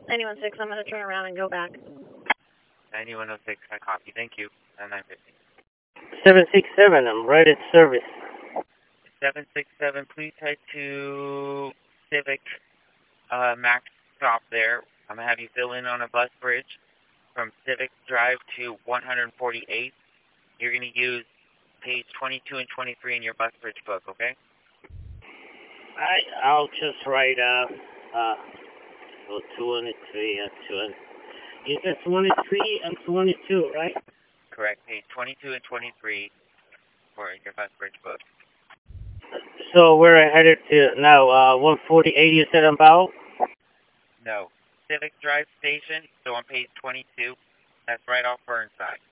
9106, I'm going to turn around and go back. 9106, I copy. Thank you. 950. 767, I'm right at service. 767, please head to Civic Max stop there. I'm going to have you fill in on a bus bridge from Civic Drive to 148. You're going to use page 22 and 23 in your bus bridge book, okay? I'll just write, 23 and 2. You said 23 and 22, right? Correct, page 22 and 23 for your bus bridge book. So we're headed to now, 148 you said about? No. Civic Drive Station, so on page 22. That's right off Burnside.